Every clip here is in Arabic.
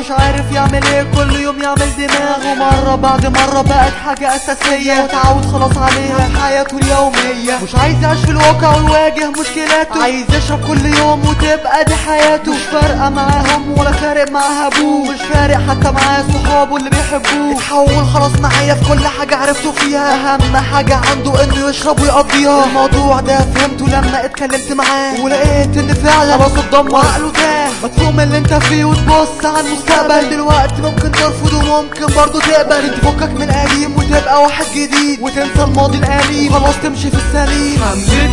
مش عارف يعمل ايه، كل يوم يعمل دماغ، ومرة بعد مرة بقت حاجة اساسية وتعود خلاص عليها في حياته اليومية. مش عايز يعيش في الواقع ويواجه مشكلاته، عايز يشرب كل يوم وتبقى دي حياته. مش فارقة معاهم ولا فارق معاها ابوه، مش فارق حتى معاه صحابه اللي بيحبوه. اتحول خلاص معايا في كل حاجة عرفته فيها، اهم حاجة عنده انه يشرب ويقضيها. الموضوع ده فهمته لما اتكلمت معاه، ولقيت ان فعلا خلاص اتدمر عقله تاه. مفهوم اللي انت فيه وتبص على المستقبل، دلوقتي ممكن ترفض وممكن برضه تقبل. تفكك من القديم وتبقى واحد جديد، وتنسى الماضي الأليم وخلاص تمشي في السليم. حمزة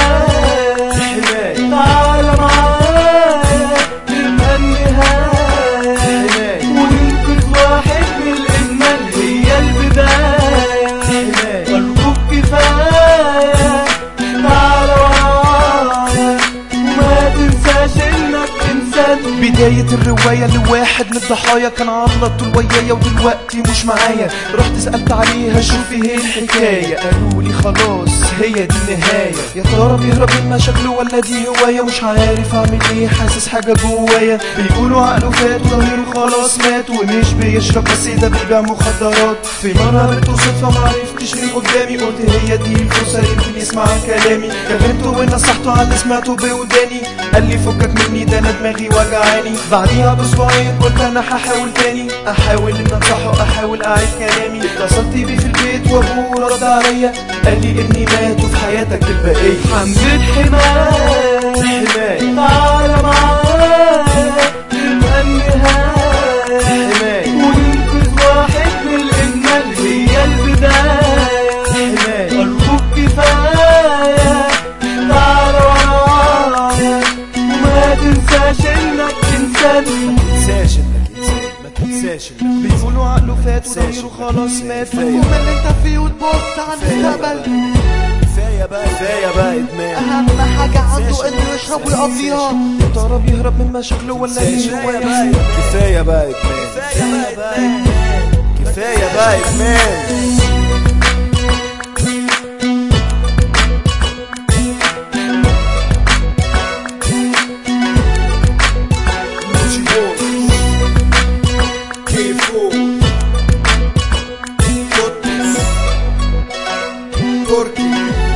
حماية تعالى معايا نبقى النهاية، وننقذ واحد من الإدمان هي البداية. أرجوك كفاية تعالى ورايا وما تنساش إنك إنسان. بداية الرواية لواحد من الضحايا كان عرض طول ويايا ودلوقتي مش معايا. رحت سألت عليها شوفي هي الحكاية، قالولي خلاص هي دي النهاية. يا ترى بيهرب من مشاكله ولا دي هواية؟ مش عارف اعمل ايه، حاسس حاجة جوايا. بيقولوا عقله فات وضميره خلاص مات، ومش بيشرب بس ده بيبيع مخدرات. في مرة قابلته صدفة معرفتش مين قدامي، قلت هي دي الفرصة يمكن يسمع كلامي. كلمته ونصحته على اللي سمعته بوداني، قال لي فكك مني ده انا دماغي وجعاني. بعديها باسبوعين قلت انا هحاول تاني، احاول ان انصحه احاول اعيد كلامي. اتصلت بيه في البيت وابوه رد عليا، قال لي ابني مات وفي حياتك البقية. حمزة حماية تعالى معايا نبقى النهاية، وننقذ واحد من الإدمان هي البداية. أرجوك كفاية تعالى ورايا وما تنساش إنك إنسان. ما تنساش بيقولوا عقله فات وضميره خلاص مات. مفهوم اللي انت فيه وتبص على المستقبل، كفاية بقى ادمان. اهم حاجة عنده انه يشرب ويقضيها. يا ترى بيهرب من مشاكله ولا دي هواية؟ كفاية بقى ادمان. كفاية بقى ادمان. Turkey